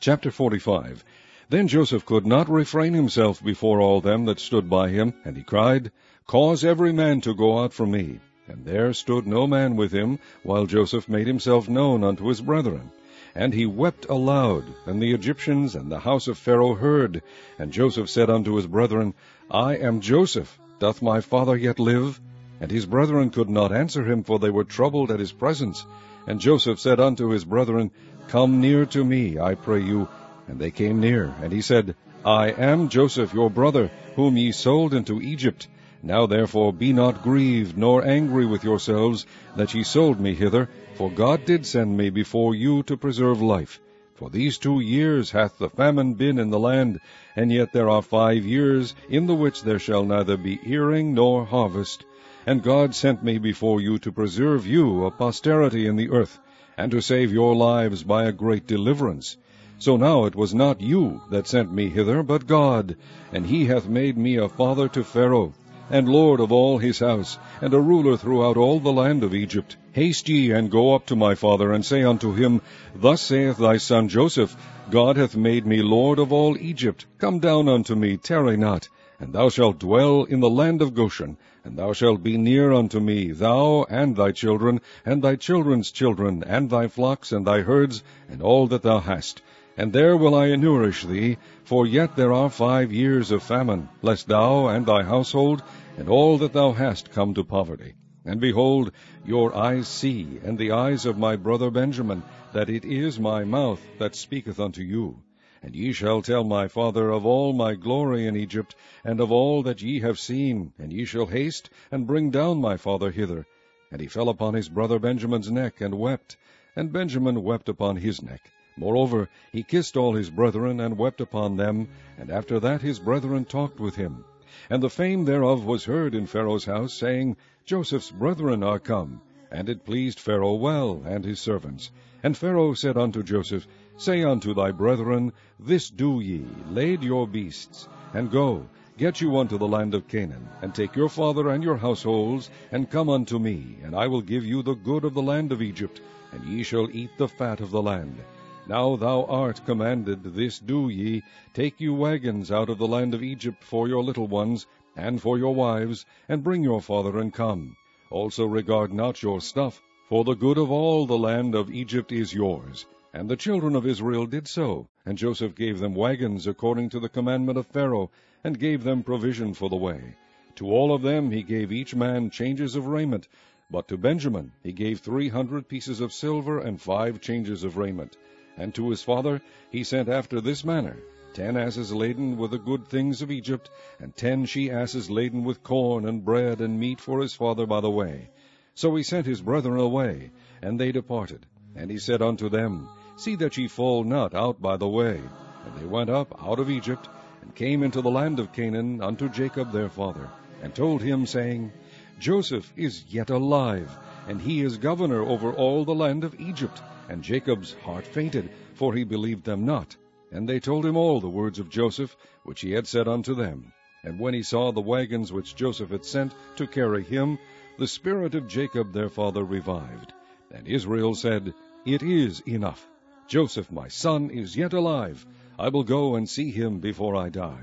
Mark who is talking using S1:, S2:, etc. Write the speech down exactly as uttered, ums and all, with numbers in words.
S1: Chapter forty-five. Then Joseph could not refrain himself before all them that stood by him, and he cried, Cause every man to go out from me. And there stood no man with him, while Joseph made himself known unto his brethren. And he wept aloud, and the Egyptians and the house of Pharaoh heard. And Joseph said unto his brethren, I am Joseph. Doth my father yet live? And his brethren could not answer him, for they were troubled at his presence. And Joseph said unto his brethren, Come near to me, I pray you. And they came near. And he said, I am Joseph your brother, whom ye sold into Egypt. Now therefore be not grieved, nor angry with yourselves, that ye sold me hither, for God did send me before you to preserve life. For these two years hath the famine been in the land, and yet there are five years, in the which there shall neither be earing nor harvest. And God sent me before you to preserve you a posterity in the earth, and to save your lives by a great deliverance. So now it was not you that sent me hither, but God, and he hath made me a father to Pharaoh, and lord of all his house, and a ruler throughout all the land of Egypt. Haste ye, and go up to my father, and say unto him, Thus saith thy son Joseph, God hath made me lord of all Egypt. Come down unto me, tarry not. And thou shalt dwell in the land of Goshen, and thou shalt be near unto me, thou and thy children, and thy children's children, and thy flocks, and thy herds, and all that thou hast. And there will I nourish thee, for yet there are five years of famine, lest thou and thy household, and all that thou hast, come to poverty. And behold, your eyes see, and the eyes of my brother Benjamin, that it is my mouth that speaketh unto you. And ye shall tell my father of all my glory in Egypt, and of all that ye have seen, and ye shall haste, and bring down my father hither. And he fell upon his brother Benjamin's neck, and wept, and Benjamin wept upon his neck. Moreover, he kissed all his brethren, and wept upon them, and after that his brethren talked with him. And the fame thereof was heard in Pharaoh's house, saying, Joseph's brethren are come. And it pleased Pharaoh well, and his servants. And Pharaoh said unto Joseph, Say unto thy brethren, This do ye, lade your beasts, and go, get you unto the land of Canaan, and take your father and your households, and come unto me, and I will give you the good of the land of Egypt, and ye shall eat the fat of the land. Now thou art commanded, this do ye, take you wagons out of the land of Egypt for your little ones, and for your wives, and bring your father, and come. Also regard not your stuff, for the good of all the land of Egypt is yours. And the children of Israel did so, and Joseph gave them wagons according to the commandment of Pharaoh, and gave them provision for the way. To all of them he gave each man changes of raiment, but to Benjamin he gave three hundred pieces of silver and five changes of raiment. And to his father he sent after this manner, ten asses laden with the good things of Egypt, and ten she-asses laden with corn and bread and meat for his father by the way. So he sent his brethren away, and they departed. And he said unto them, See that ye fall not out by the way. And they went up out of Egypt, and came into the land of Canaan unto Jacob their father, and told him, saying, Joseph is yet alive, and he is governor over all the land of Egypt. And Jacob's heart fainted, for he believed them not. And they told him all the words of Joseph, which he had said unto them. And when he saw the wagons which Joseph had sent to carry him, the spirit of Jacob their father revived. And Israel said, It is enough. Joseph my son is yet alive. I will go and see him before I die.